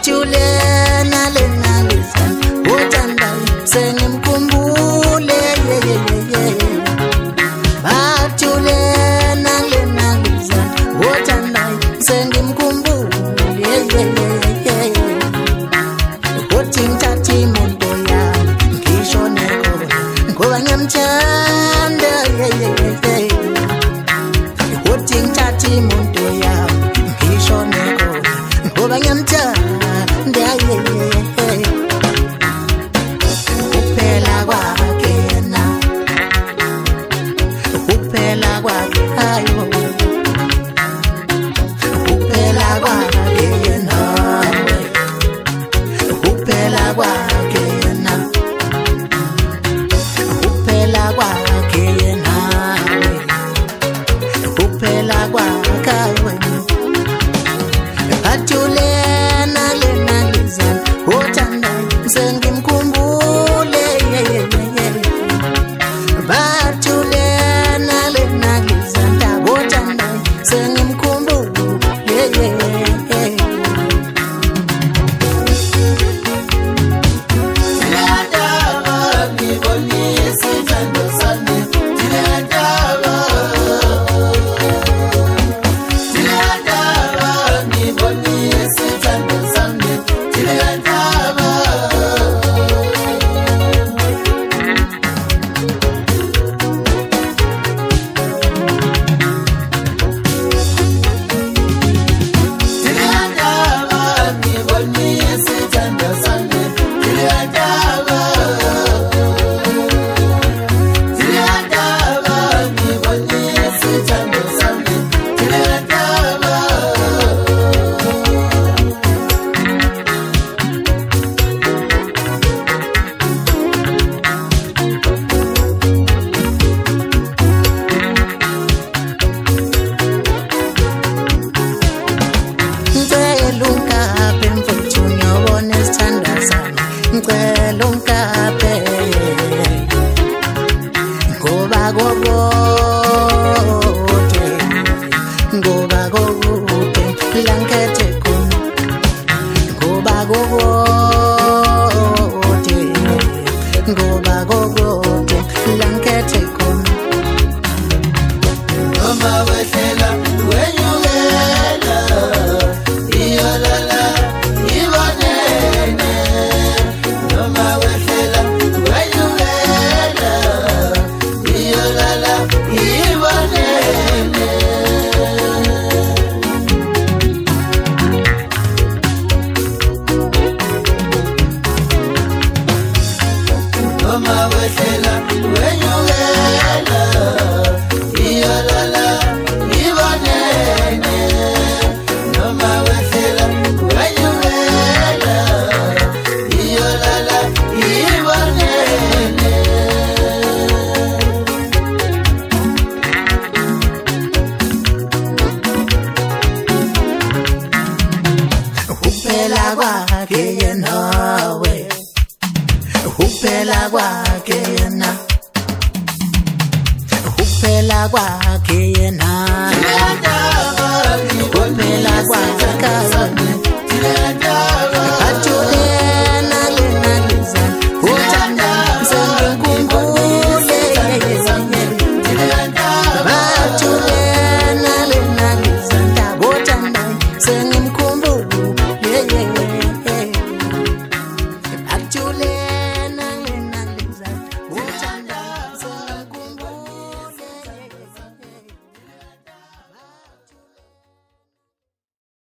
bathulena lena lizana uthanda sengimkhumbule bathulena lena lizana uthanda sengimkhumbule uthi ngithathe imoto yami ngishone ngoba ngiyamthanda uthi ngithathe imoto yami ngishone ngoba ngiyamthanda uphela kwakhe yena uphela kwakhe hayo uphela kwakhe yena uphela kwakhe yena uphela kwakhe yena uphela kwakhe wena bathulena lena lizana uthanda sengimkhumbule bathulena lena lizana uthanda sengimkhumbule Tilandaba ngibonisa ithando sami Tilandaba ngibonisa ithando sami Tilandaba ngibonisa ithando sami Tilandaba ngibonisa ithando sami Tilandaba ngicela unkape mfuthu ngiyobona isithanda sami ngicela unkape ngoba kokude la ngikhethe khona ngoba kokude la ngikhethe khona noma wehlela wenyukela iyolala ibonene noma wehlela wenyukela iyolala ibonene noma wehlela wenyukela iyolala ibonene noma wehlela wenyukela iyolala ibonene uphela kwakhe yena we uphela kwakhe yena uphela kwakhe yena uphela kwakhe